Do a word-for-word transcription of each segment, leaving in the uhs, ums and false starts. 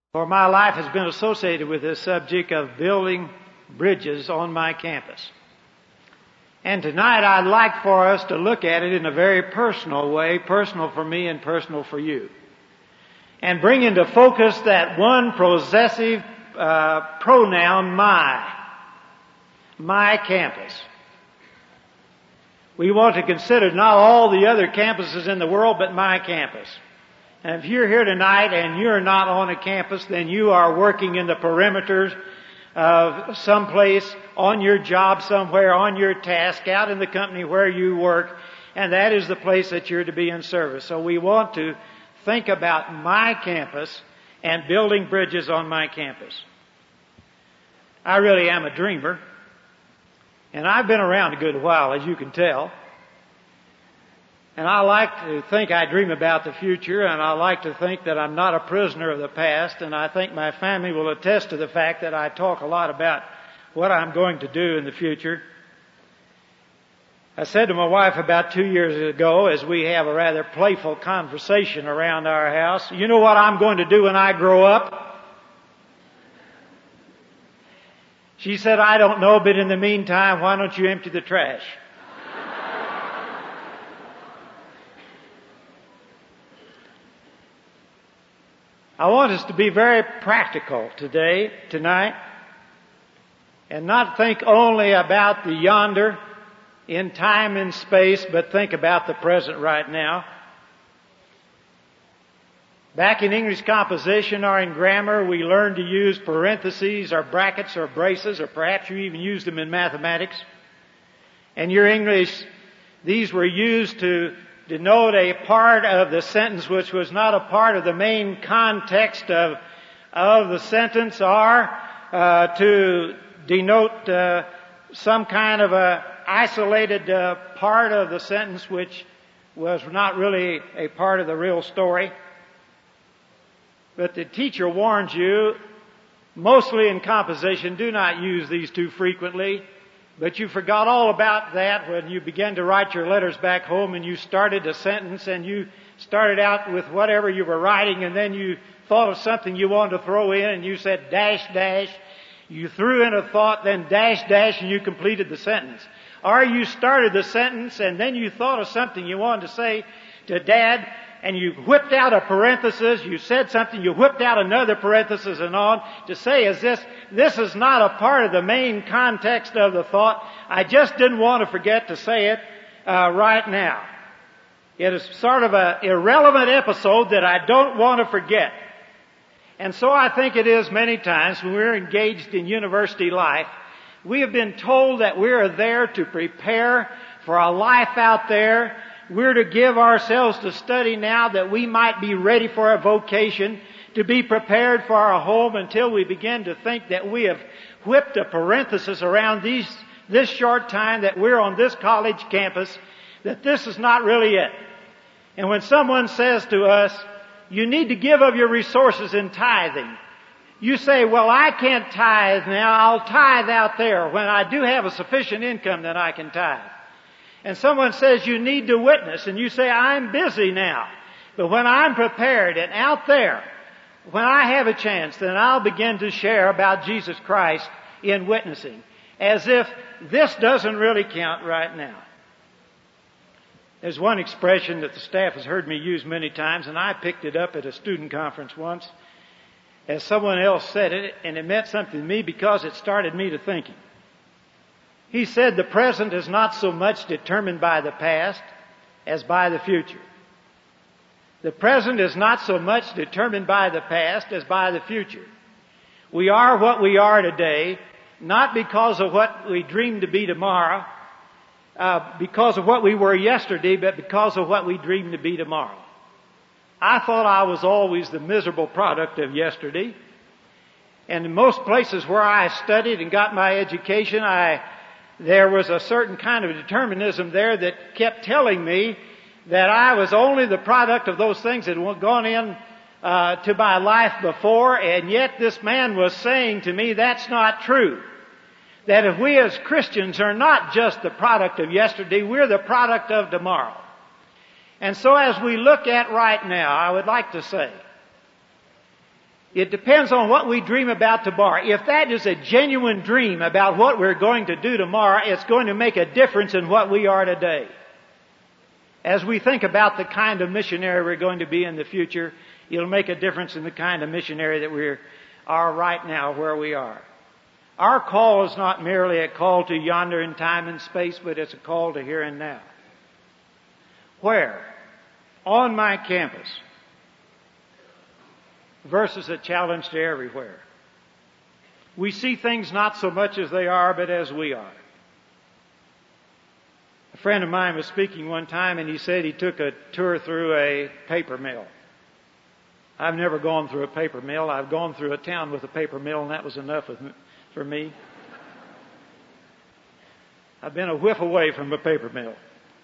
For my life has been associated with this subject of building bridges on my campus. And tonight I'd like for us to look at it in a very personal way, personal for me and personal for you. And bring into focus that one possessive uh, pronoun, my. My campus. We want to consider not all the other campuses in the world, but my campus. And if you're here tonight and you're not on a campus, then you are working in the perimeters of someplace, on your job somewhere, on your task, out in the company where you work, and that is the place that you're to be in service. So we want to think about my campus and building bridges on my campus. I really am a dreamer, and I've been around a good while, as you can tell. And I like to think I dream about the future, and I like to think that I'm not a prisoner of the past, and I think my family will attest to the fact that I talk a lot about what I'm going to do in the future. I said to my wife about two years ago, as we have a rather playful conversation around our house, you know what I'm going to do when I grow up? She said, I don't know, but in the meantime, why don't you empty the trash? I want us to be very practical today, tonight, and not think only about the yonder in time and space, but think about the present right now. Back in English composition or in grammar, we learned to use parentheses or brackets or braces, or perhaps you even used them in mathematics. And your English, these were used to denote a part of the sentence which was not a part of the main context of, of the sentence, or uh, to denote uh, some kind of a isolated uh, part of the sentence which was not really a part of the real story. But the teacher warns you, mostly in composition, do not use these too frequently. But you forgot all about that when you began to write your letters back home and you started a sentence and you started out with whatever you were writing, and then you thought of something you wanted to throw in and you said dash, dash. You threw in a thought, then dash, dash, and you completed the sentence. Or you started the sentence and then you thought of something you wanted to say to Dad, and you whipped out a parenthesis, you said something, you whipped out another parenthesis and on to say, is this, this is not a part of the main context of the thought. I just didn't want to forget to say it uh, right now. It is sort of an irrelevant episode that I don't want to forget. And so I think it is many times when we're engaged in university life, we have been told that we are there to prepare for a life out there. We're to give ourselves to study now that we might be ready for a vocation, to be prepared for our home, until we begin to think that we have whipped a parenthesis around these, this short time that we're on this college campus, that this is not really it. And when someone says to us, you need to give of your resources in tithing, you say, well, I can't tithe now, I'll tithe out there. When I do have a sufficient income, then I can tithe. And someone says you need to witness, and you say, I'm busy now. But when I'm prepared and out there, when I have a chance, then I'll begin to share about Jesus Christ in witnessing, as if this doesn't really count right now. There's one expression that the staff has heard me use many times, and I picked it up at a student conference once, as someone else said it, and it meant something to me because it started me to thinking. He said the present is not so much determined by the past as by the future. The present is not so much determined by the past as by the future. We are what we are today, not because of what we dream to be tomorrow, uh, because of what we were yesterday, but because of what we dream to be tomorrow. I thought I was always the miserable product of yesterday. And in most places where I studied and got my education, I there was a certain kind of determinism there that kept telling me that I was only the product of those things that had gone in uh, to my life before, and yet this man was saying to me that's not true. That if we as Christians are not just the product of yesterday, we're the product of tomorrow. And so as we look at right now, I would like to say It depends on what we dream about tomorrow. If that is a genuine dream about what we're going to do tomorrow, it's going to make a difference in what we are today. As we think about the kind of missionary we're going to be in the future, it'll make a difference in the kind of missionary that we are right now where we are. Our call is not merely a call to yonder in time and space, but it's a call to here and now. Where? On my campus. Versus a challenge to everywhere. We see things not so much as they are, but as we are. A friend of mine was speaking one time, and he said he took a tour through a paper mill. I've never gone through a paper mill. I've gone through a town with a paper mill, and that was enough for me. I've been a whiff away from a paper mill.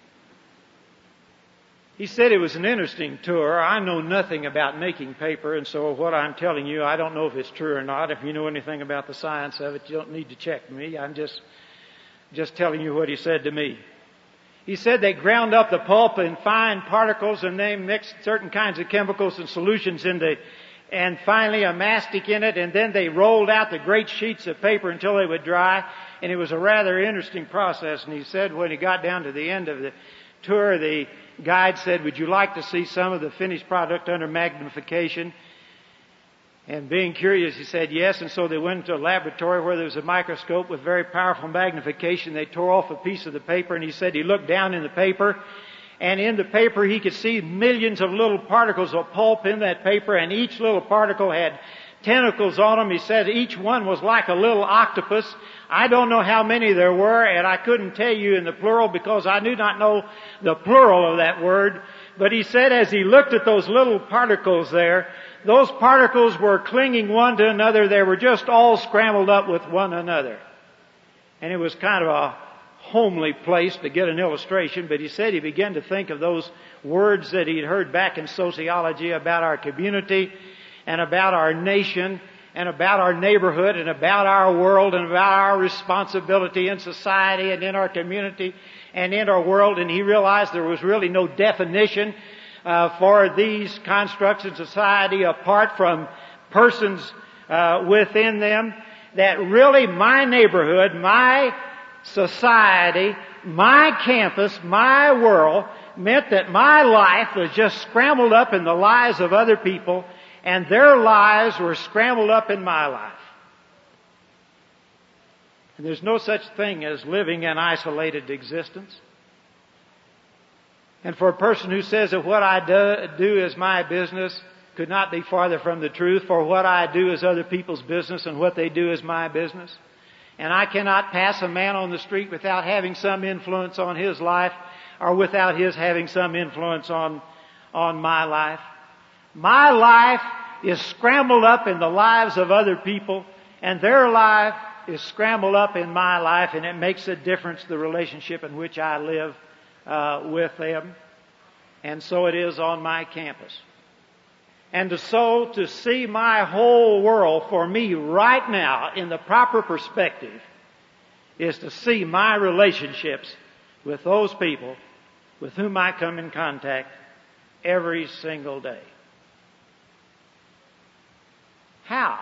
He said it was an interesting tour. I know nothing about making paper, and so what I'm telling you, I don't know if it's true or not. If you know anything about the science of it, you don't need to check me. I'm just, just telling you what he said to me. He said they ground up the pulp in fine particles, and they mixed certain kinds of chemicals and solutions into, and finally a mastic in it, and then they rolled out the great sheets of paper until they would dry, and it was a rather interesting process. And he said when he got down to the end of the tour, the guide said, "Would you like to see some of the finished product under magnification?" And being curious, he said yes. And so they went to a laboratory where there was a microscope with very powerful magnification. They tore off a piece of the paper, and he said he looked down in the paper, and in the paper he could see millions of little particles of pulp in that paper, and each little particle had tentacles on them. He said each one was like a little octopus. I don't know how many there were, and I couldn't tell you in the plural because I do not know the plural of that word. But he said as he looked at those little particles there, those particles were clinging one to another. They were just all scrambled up with one another. And it was kind of a homely place to get an illustration, but he said he began to think of those words that he'd heard back in sociology about our community and about our nation and about our neighborhood and about our world and about our responsibility in society and in our community and in our world. And he realized there was really no definition uh, for these constructs in society apart from persons uh, within them. That really my neighborhood, my society, my campus, my world meant that my life was just scrambled up in the lives of other people, and their lives were scrambled up in my life. And there's no such thing as living an isolated existence. And for a person who says that what I do, do is my business could not be farther from the truth, for what I do is other people's business and what they do is my business. And I cannot pass a man on the street without having some influence on his life or without his having some influence on, on my life. My life is scrambled up in the lives of other people, and their life is scrambled up in my life, and it makes a difference the relationship in which I live uh, with them. And so it is on my campus. And to, so to see my whole world for me right now in the proper perspective is to see my relationships with those people with whom I come in contact every single day. How?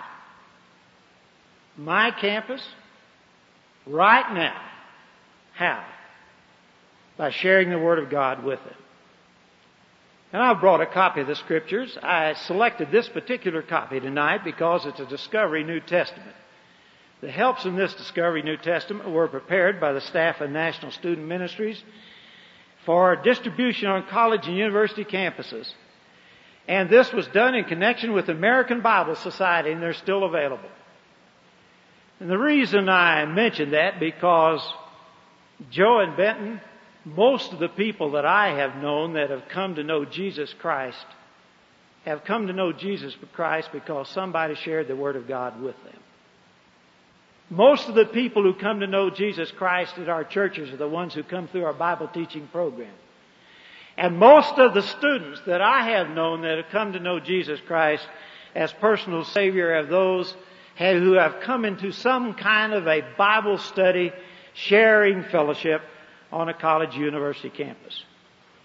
My campus, right now. How? By sharing the Word of God with them. And I've brought a copy of the Scriptures. I selected this particular copy tonight because it's a Discovery New Testament. The helps in this Discovery New Testament were prepared by the staff of National Student Ministries for distribution on college and university campuses. And this was done in connection with the American Bible Society, and they're still available. And the reason I mention that, because Joe and Benton, most of the people that I have known that have come to know Jesus Christ have come to know Jesus Christ because somebody shared the Word of God with them. Most of the people who come to know Jesus Christ at our churches are the ones who come through our Bible teaching program. And most of the students that I have known that have come to know Jesus Christ as personal Savior are those who have come into some kind of a Bible study, sharing fellowship on a college university campus.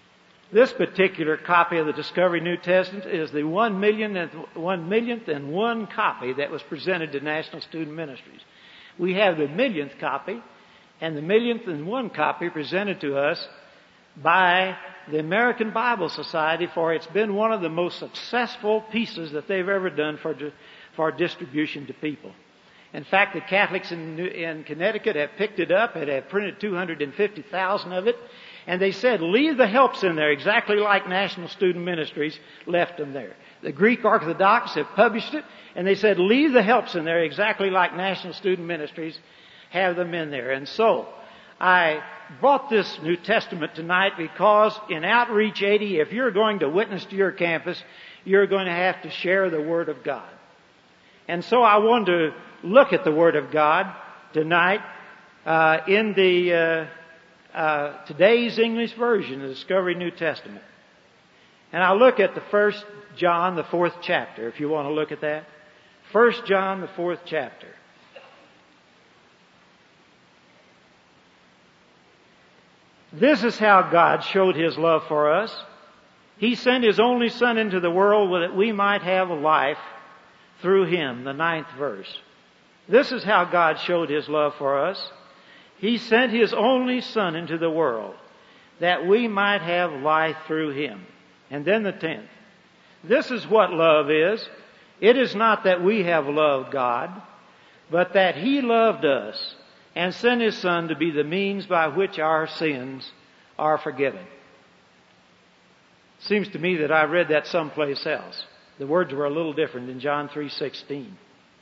This particular copy of the Discovery New Testament is the one millionth, one millionth and one copy that was presented to National Student Ministries. We have the millionth copy and the millionth and one copy presented to us by the American Bible Society, for it's been one of the most successful pieces that they've ever done for, for distribution to people. In fact, the Catholics in, in Connecticut have picked it up and have printed two hundred fifty thousand of it. And they said, leave the helps in there exactly like National Student Ministries left them there. The Greek Orthodox have published it, and they said, leave the helps in there exactly like National Student Ministries have them in there. And so, I brought this New Testament tonight because in Outreach eighty, if you're going to witness to your campus, you're going to have to share the Word of God. And so I wanted to look at the Word of God tonight uh, in the uh, uh, today's English version of the Discovery New Testament. And I'll look at the First John, the fourth chapter, if you want to look at that. First John, the fourth chapter. This is how God showed His love for us. He sent His only Son into the world that we might have a life through Him, the ninth verse. This is how God showed His love for us. He sent His only Son into the world that we might have life through Him. And then the tenth. This is what love is. It is not that we have loved God, but that He loved us and sent His Son to be the means by which our sins are forgiven. Seems to me that I read that someplace else. The words were a little different in John three sixteen.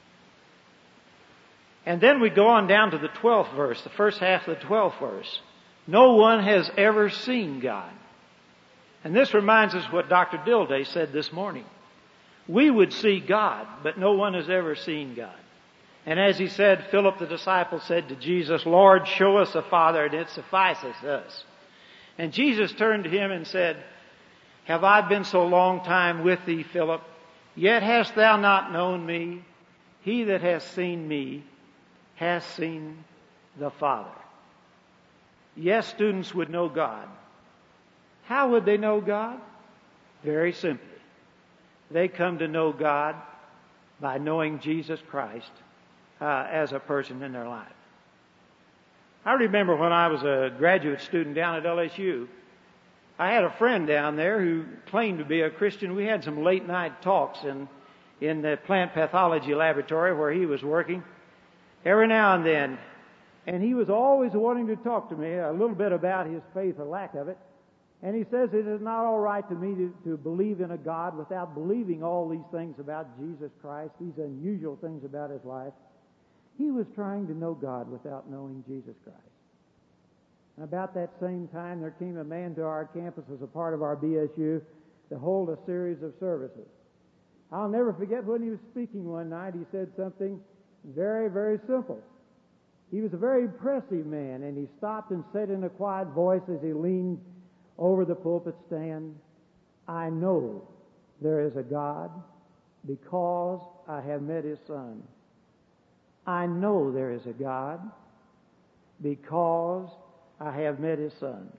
And then we go on down to the twelfth verse, the first half of the twelfth verse. No one has ever seen God. And this reminds us what Doctor Dilday said this morning. We would see God, but no one has ever seen God. And as he said, Philip the disciple said to Jesus, Lord, show us the Father, and it suffices us. And Jesus turned to him and said, Have I been so long time with thee, Philip? Yet hast thou not known me? He that hath seen me has seen the Father. Yes, students would know God. How would they know God? Very simply. They come to know God by knowing Jesus Christ uh, as a person in their life. I remember when I was a graduate student down at L S U, I had a friend down there who claimed to be a Christian. We had some late night talks in, in the plant pathology laboratory where he was working every now and then. And he was always wanting to talk to me a little bit about his faith or lack of it. And he says it is not all right to me to, to believe in a God without believing all these things about Jesus Christ, these unusual things about his life. He was trying to know God without knowing Jesus Christ. And about that same time, there came a man to our campus as a part of our B S U to hold a series of services. I'll never forget when he was speaking one night, he said something very, very simple. He was a very impressive man, and he stopped and said in a quiet voice as he leaned over the pulpit stand, I know there is a God because I have met His Son. I know there is a God because I have met His Son.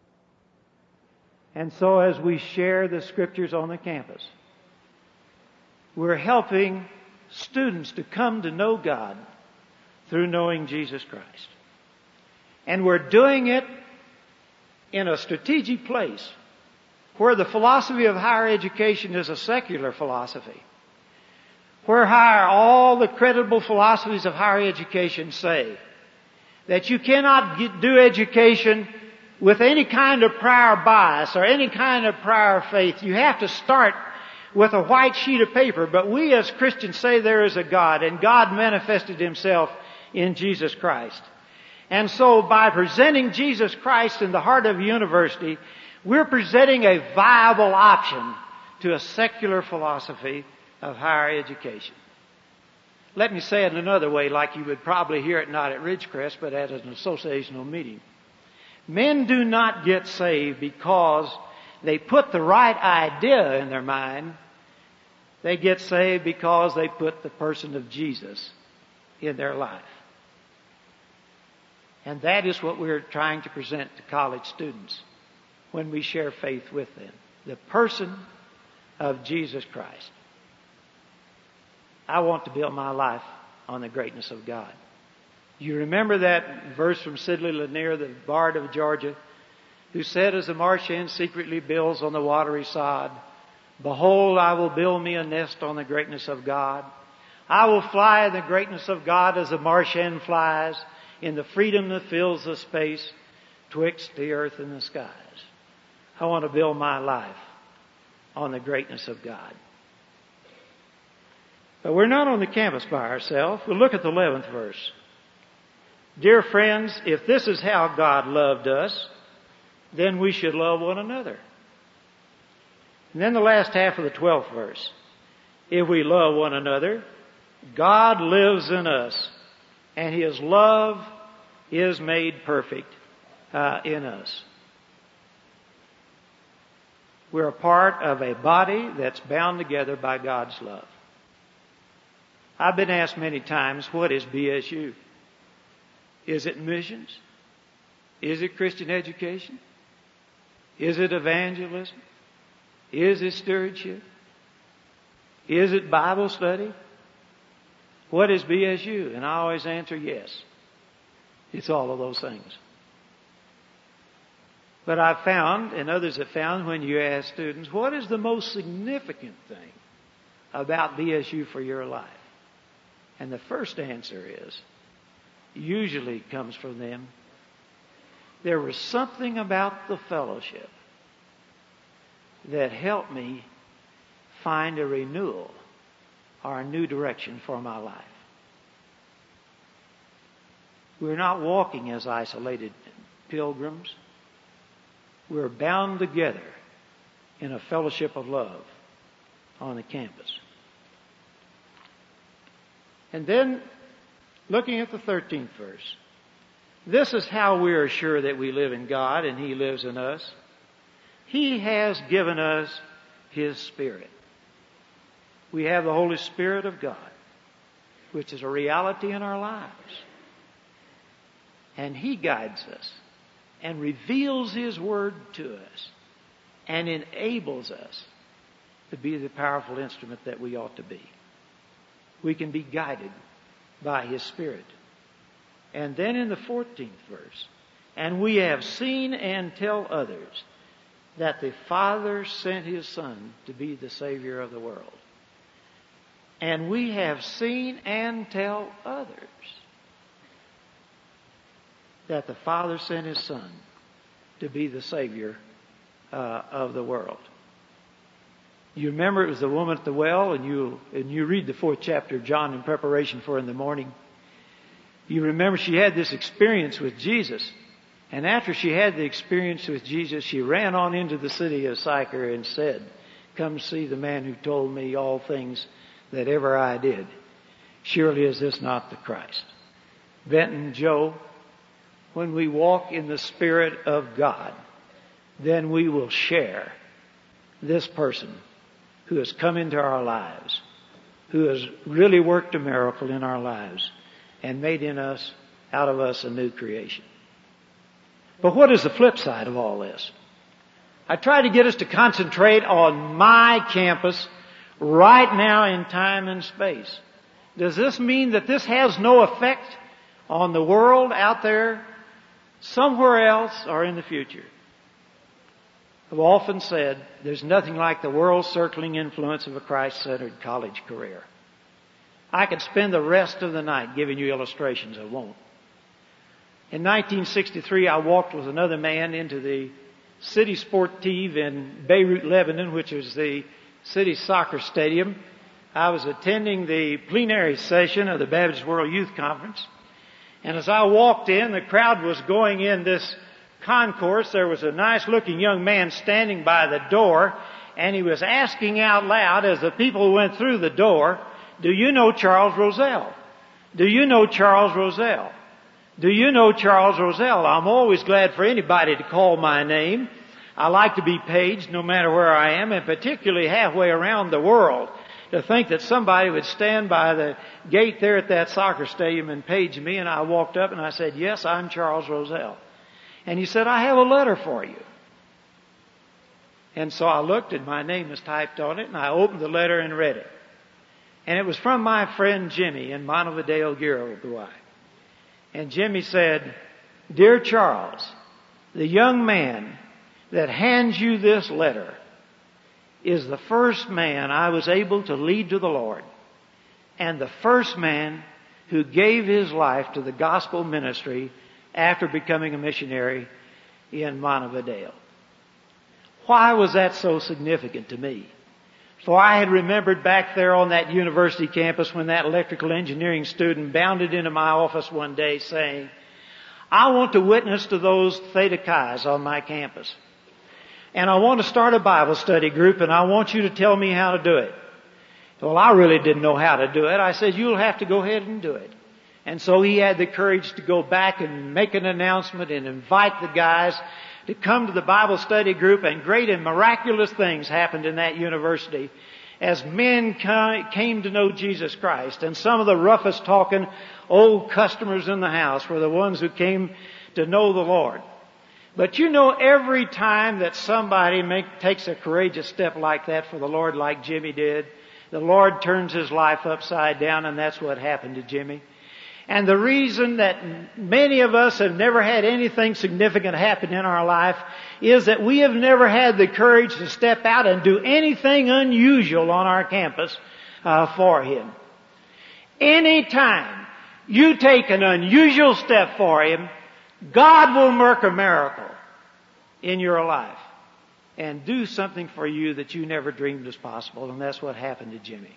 And so as we share the Scriptures on the campus, we're helping students to come to know God through knowing Jesus Christ. And we're doing it in a strategic place where the philosophy of higher education is a secular philosophy, where higher, all the credible philosophies of higher education say that you cannot get, do education with any kind of prior bias or any kind of prior faith. You have to start with a white sheet of paper. But we as Christians say there is a God, and God manifested Himself in Jesus Christ. And so by presenting Jesus Christ in the heart of a university, we're presenting a viable option to a secular philosophy of higher education. Let me say it another way, like you would probably hear it not at Ridgecrest, but at an associational meeting. Men do not get saved because they put the right idea in their mind. They get saved because they put the person of Jesus in their life. And that is what we're trying to present to college students. when we share faith with them. The person of Jesus Christ. I want to build my life on the greatness of God. You remember that verse from Sidney Lanier, the bard of Georgia, who said, as the marsh hen secretly builds on the watery sod, behold, I will build me a nest on the greatness of God. I will fly in the greatness of God as the marsh hen flies, in the freedom that fills the space twixt the earth and the skies. I want to build my life on the greatness of God. But we're not on the campus by ourselves. We'll look at the eleventh verse. Dear friends, if this is how God loved us, then we should love one another. And then the last half of the twelfth verse. If we love one another, God lives in us, and His love is made perfect uh, in us. We're a part of a body that's bound together by God's love. I've been asked many times, what is B S U? Is it missions? Is it Christian education? Is it evangelism? Is it stewardship? Is it Bible study? What is B S U? And I always answer yes. It's all of those things. But I've found, and others have found, when you ask students, what is the most significant thing about B S U for your life? And the first answer is, usually comes from them, there was something about the fellowship that helped me find a renewal or a new direction for my life. We're not walking as isolated pilgrims. We're bound together in a fellowship of love on the campus. And then, looking at the thirteenth verse, this is how we are sure that we live in God and He lives in us. He has given us His Spirit. We have the Holy Spirit of God, which is a reality in our lives. And He guides us and reveals His Word to us and enables us to be the powerful instrument that we ought to be. We can be guided by His Spirit. And then in the fourteenth verse, and we have seen and tell others that the Father sent His Son to be the Savior of the world. And we have seen and tell others that the Father sent His Son to be the Savior uh, of the world. You remember it was the woman at the well, and you and you read the fourth chapter of John in preparation for in the morning. You remember she had this experience with Jesus. And after she had the experience with Jesus, she ran on into the city of Sychar and said, come see the man who told me all things that ever I did. Surely is this not the Christ? Benton, Joe, when we walk in the Spirit of God, then we will share this person who has come into our lives, who has really worked a miracle in our lives and made in us, out of us, a new creation. But what is the flip side of all this? I try to get us to concentrate on my campus right now in time and space. Does this mean that this has no effect on the world out there, somewhere else, or in the future? I've often said there's nothing like the world-circling influence of a Christ-centered college career. I could spend the rest of the night giving you illustrations. I won't. In nineteen sixty-three, I walked with another man into the City Sportive in Beirut, Lebanon, which is the city soccer stadium. I was attending the plenary session of the Baptist World Youth Conference. And as I walked in, the crowd was going in this concourse. There was a nice-looking young man standing by the door, and he was asking out loud as the people went through the door, do you know Charles Roselle? Do you know Charles Roselle? Do you know Charles Roselle? I'm always glad for anybody to call my name. I like to be paged no matter where I am, and particularly halfway around the world. To think that somebody would stand by the gate there at that soccer stadium and page me, and I walked up and I said, yes, I'm Charles Roselle. And he said, I have a letter for you. And so I looked and my name was typed on it, and I opened the letter and read it. And it was from my friend Jimmy in Montevideo, Uruguay. And Jimmy said, "Dear Charles, the young man that hands you this letter is the first man I was able to lead to the Lord, and the first man who gave his life to the gospel ministry after becoming a missionary in Montevideo." Why was that so significant to me? For I had remembered back there on that university campus when that electrical engineering student bounded into my office one day saying, "I want to witness to those Theta Chi's on my campus. And I want to start a Bible study group, and I want you to tell me how to do it." Well, I really didn't know how to do it. I said, "You'll have to go ahead and do it." And so he had the courage to go back and make an announcement and invite the guys to come to the Bible study group, and great and miraculous things happened in that university as men came to know Jesus Christ. And some of the roughest talking old customers in the house were the ones who came to know the Lord. But you know, every time that somebody make, takes a courageous step like that for the Lord, like Jimmy did, the Lord turns his life upside down, and that's what happened to Jimmy. And the reason that many of us have never had anything significant happen in our life is that we have never had the courage to step out and do anything unusual on our campus uh, for Him. Anytime you take an unusual step for Him, God will work a miracle in your life and do something for you that you never dreamed was possible. And that's what happened to Jimmy.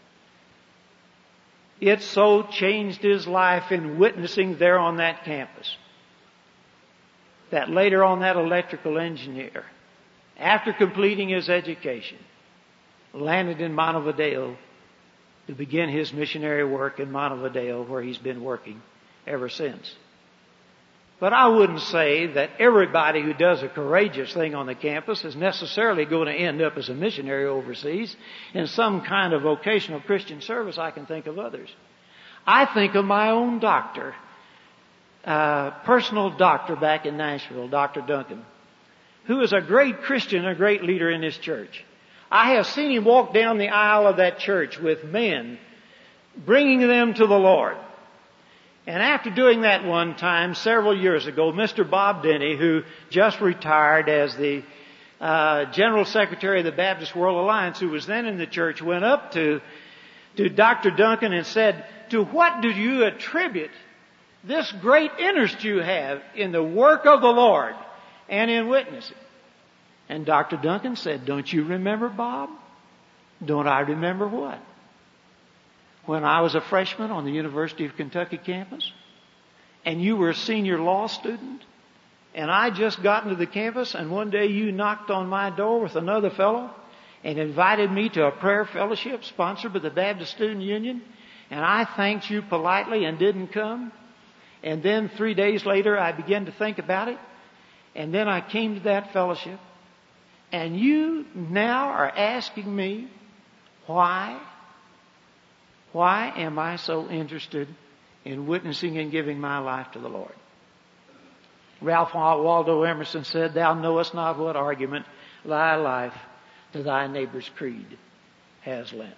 It so changed his life in witnessing there on that campus that later on that electrical engineer, after completing his education, landed in Montevideo to begin his missionary work in Montevideo, where he's been working ever since. But I wouldn't say that everybody who does a courageous thing on the campus is necessarily going to end up as a missionary overseas in some kind of vocational Christian service. I can think of others. I think of my own doctor, uh, personal doctor back in Nashville, Doctor Duncan, who is a great Christian, a great leader in his church. I have seen him walk down the aisle of that church with men, bringing them to the Lord. And after doing that one time, several years ago, Mister Bob Denny, who just retired as the uh, General Secretary of the Baptist World Alliance, who was then in the church, went up to, to Doctor Duncan and said, "To what do you attribute this great interest you have in the work of the Lord and in witnessing?" And Doctor Duncan said, "Don't you remember, Bob?" "Don't I remember what?" "When I was a freshman on the University of Kentucky campus, and you were a senior law student, and I just got into the campus, and one day you knocked on my door with another fellow and invited me to a prayer fellowship sponsored by the Baptist Student Union, and I thanked you politely and didn't come. And then three days later I began to think about it, and then I came to that fellowship, and you now are asking me why Why am I so interested in witnessing and giving my life to the Lord?" Ralph Waldo Emerson said, "Thou knowest not what argument thy life to thy neighbor's creed has lent."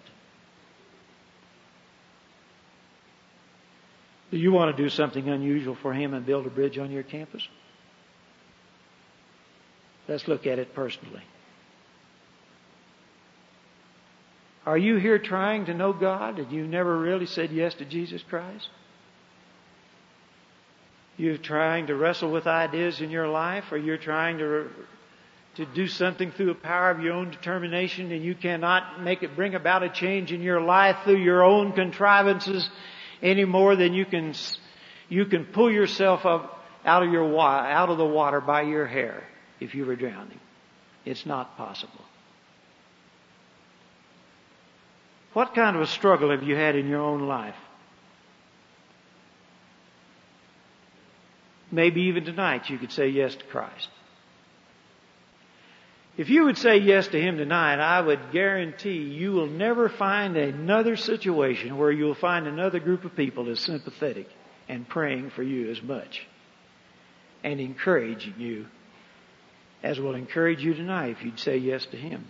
Do you want to do something unusual for Him and build a bridge on your campus? Let's look at it personally. Are you here trying to know God and you never really said yes to Jesus Christ? You're trying to wrestle with ideas in your life, or you're trying to to do something through the power of your own determination, and you cannot make it bring about a change in your life through your own contrivances any more than you can you can pull yourself up out of your out of the water by your hair if you were drowning. It's not possible. What kind of a struggle have you had in your own life? Maybe even tonight you could say yes to Christ. If you would say yes to Him tonight, I would guarantee you will never find another situation where you'll find another group of people as sympathetic and praying for you as much and encouraging you as will encourage you tonight if you'd say yes to Him.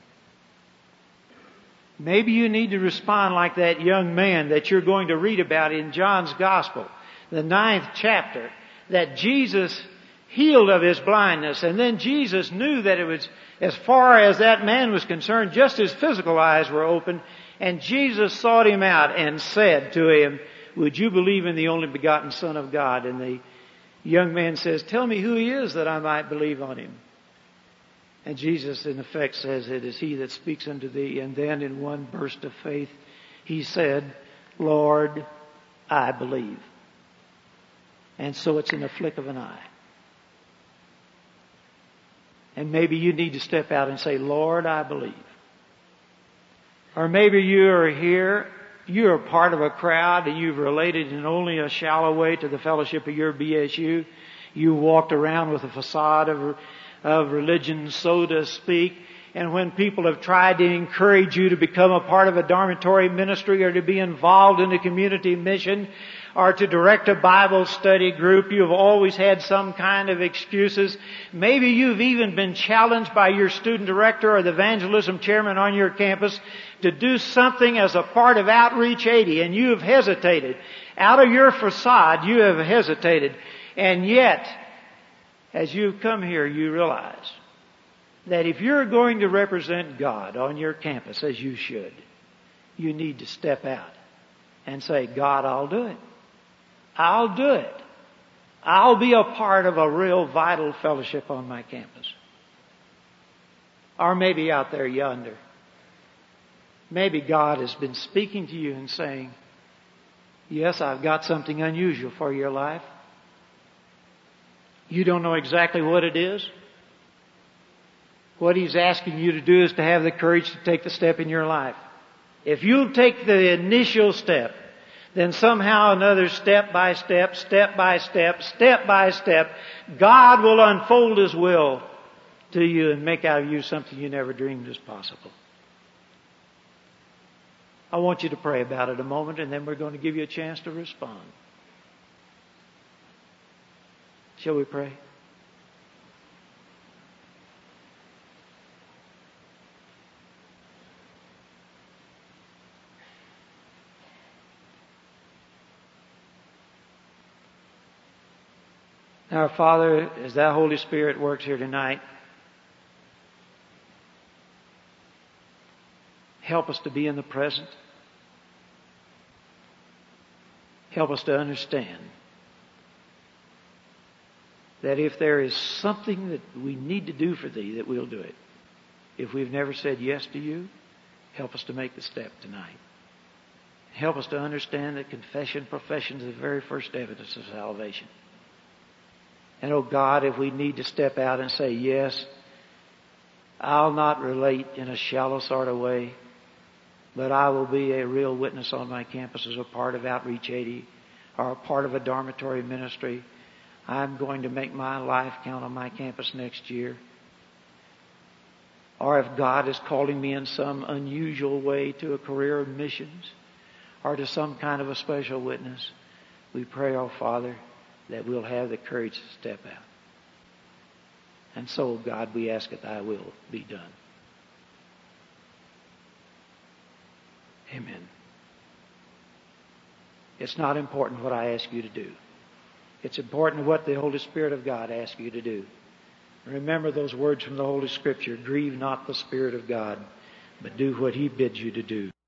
Maybe you need to respond like that young man that you're going to read about in John's Gospel, the ninth chapter, that Jesus healed of his blindness. And then Jesus knew that it was, as far as that man was concerned, just his physical eyes were open. And Jesus sought him out and said to him, would you believe in the only begotten Son of God? And the young man says, tell me who He is that I might believe on Him. And Jesus in effect says, it is He that speaks unto thee. And then in one burst of faith, he said, Lord, I believe. And so it's in the flick of an eye. And maybe you need to step out and say, Lord, I believe. Or maybe you are here, you are part of a crowd and you've related in only a shallow way to the fellowship of your B S U. You walked around with a facade of, of religion, so to speak. And when people have tried to encourage you to become a part of a dormitory ministry or to be involved in a community mission or to direct a Bible study group, you've always had some kind of excuses. Maybe you've even been challenged by your student director or the evangelism chairman on your campus to do something as a part of Outreach eighty, and you have hesitated. Out of your facade, you have hesitated. And yet, as you've come here, you realize that if you're going to represent God on your campus, as you should, you need to step out and say, God, I'll do it. I'll do it. I'll be a part of a real vital fellowship on my campus. Or maybe out there yonder, maybe God has been speaking to you and saying, yes, I've got something unusual for your life. You don't know exactly what it is. What He's asking you to do is to have the courage to take the step in your life. If you'll take the initial step, then somehow another step by step, step by step, step by step, God will unfold His will to you and make out of you something you never dreamed was possible. I want you to pray about it a moment, and then we're going to give you a chance to respond. Shall we pray? Our Father, as Thy Holy Spirit works here tonight, help us to be in the present. Help us to understand that if there is something that we need to do for Thee, that we'll do it. If we've never said yes to You, help us to make the step tonight. Help us to understand that confession, profession is the very first evidence of salvation. And oh God, if we need to step out and say, yes, I'll not relate in a shallow sort of way, but I will be a real witness on my campus as a part of Outreach eighty or a part of a dormitory ministry. I'm going to make my life count on my campus next year. Or if God is calling me in some unusual way to a career of missions or to some kind of a special witness, we pray, oh Father, that we'll have the courage to step out. And so, God, we ask that Thy will be done. Amen. It's not important what I ask you to do. It's important what the Holy Spirit of God asks you to do. Remember those words from the Holy Scripture, grieve not the Spirit of God, but do what He bids you to do.